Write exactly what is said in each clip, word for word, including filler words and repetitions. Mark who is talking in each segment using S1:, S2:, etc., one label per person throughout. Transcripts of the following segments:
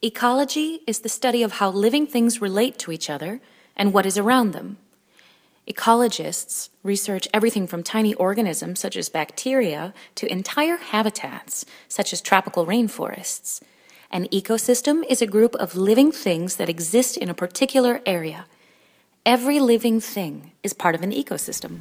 S1: Ecology is the study of how living things relate to each other and what is around them. Ecologists research everything from tiny organisms such as bacteria to entire habitats such as tropical rainforests. An ecosystem is a group of living things that exist in a particular area. Every living thing is part of an ecosystem.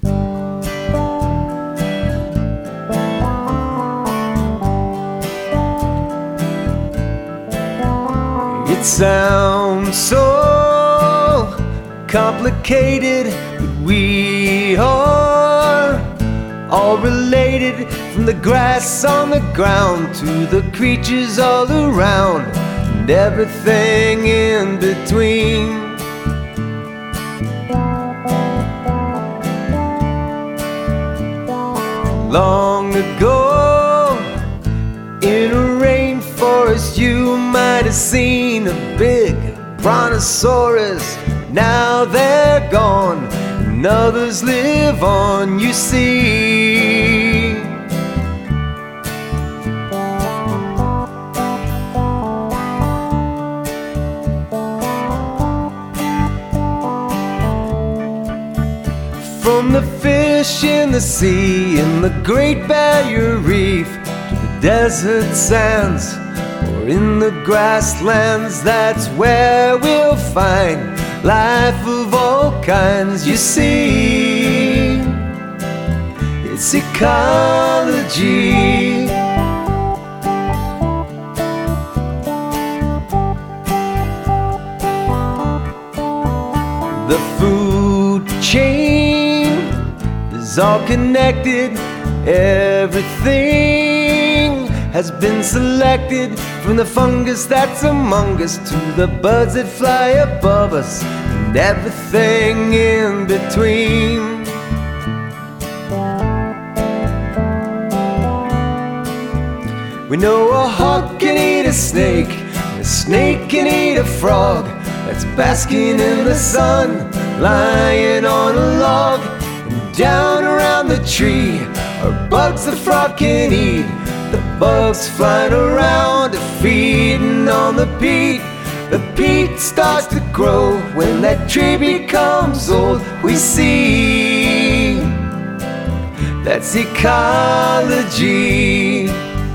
S2: It sounds so complicated, but we are all related, from the grass on the ground to the creatures all around and everything in between. Long ago, in a rainforest, you might have seen a big brontosaurus. Now they're gone, and others live on, you see. From the fish in the sea, in the Great Barrier Reef, to the desert sands, or in the grasslands, that's where we'll find life of all kinds, you see. It's ecology. The food chain is all connected. Everything has been selected, from the fungus that's among us to the birds that fly above us and everything in between. We know a hawk can eat a snake, and a snake can eat a frog that's basking in the sun, lying on a log. And down around the tree are bugs the frog can eat. The bugs flying around are feeding on the peat. The peat starts to grow when that tree becomes old. We see that's ecology.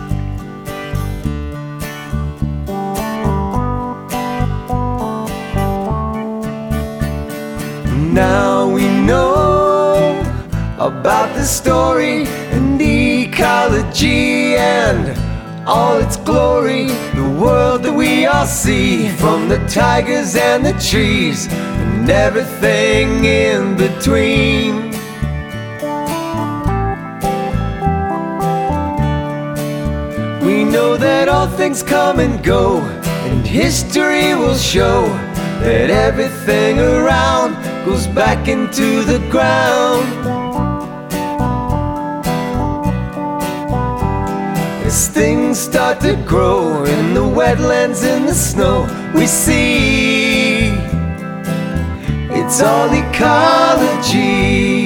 S2: Now we know about the story and ecology and all its glory, the world that we all see, from the tigers and the trees and everything in between. We know that all things come and go, and history will show that everything around goes back into the ground. As things start to grow in the wetlands, in the snow, we see it's all ecology.